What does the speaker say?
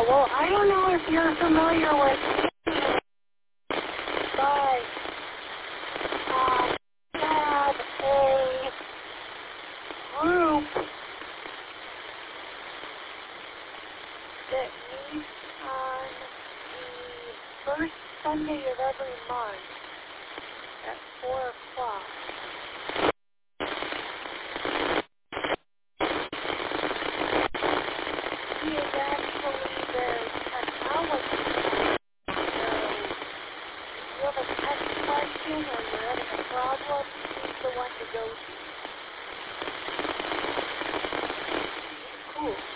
well, I don't know if you're familiar with but have a group that meets on the first Sunday of every month at 4 o'clock. He is actually their technology. If you have a tech question or you're having a problem, he's the one to go to. Cool.